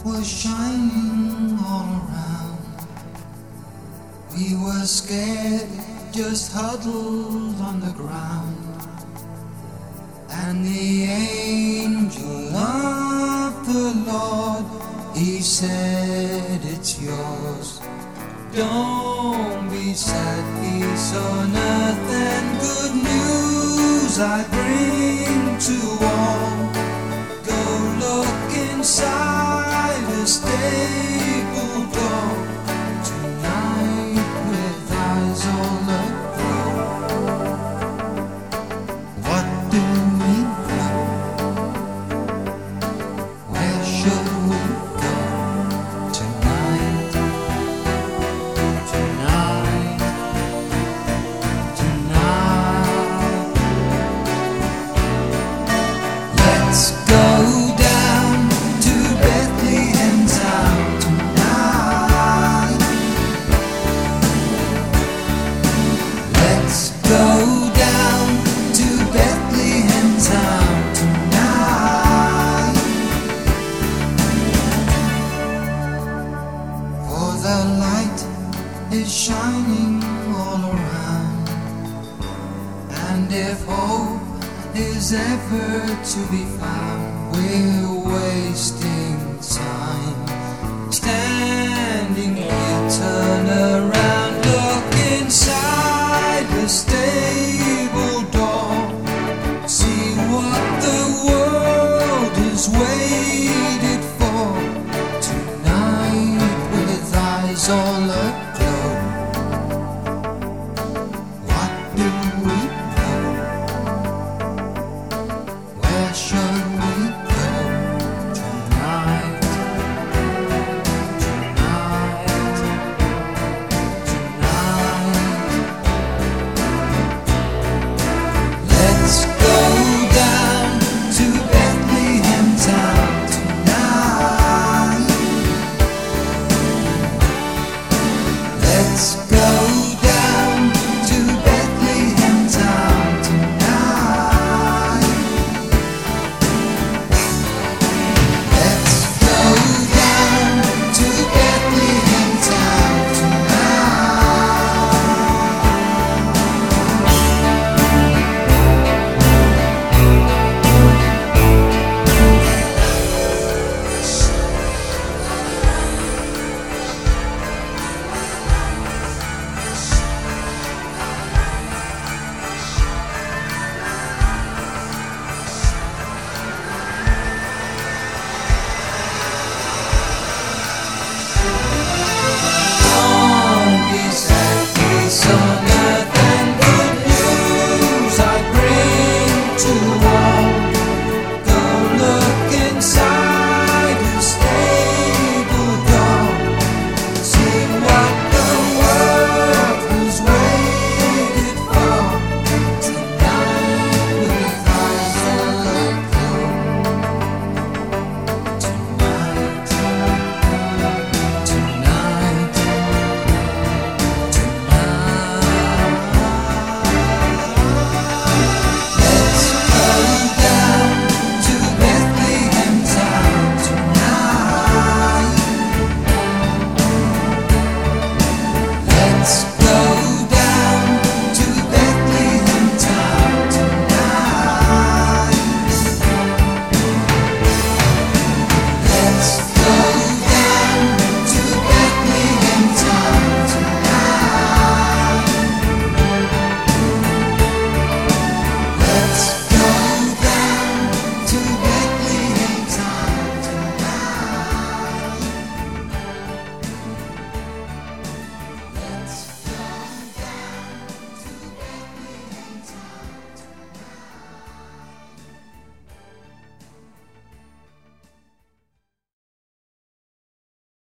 was shining all around. We were scared, just huddled on the ground. And the angel of the Lord, he said, it's yours. Don't be sad, peace on earth and good news I bring to all. Go look inside a stable door tonight with eyes all aglow. What do we do? Where should we go tonight? Tonight, tonight. Let's go down to Bethlehem town tonight. Let's go down to Bethlehem town tonight. For the light is shining all around. And if hope is ever to be found, we're wasting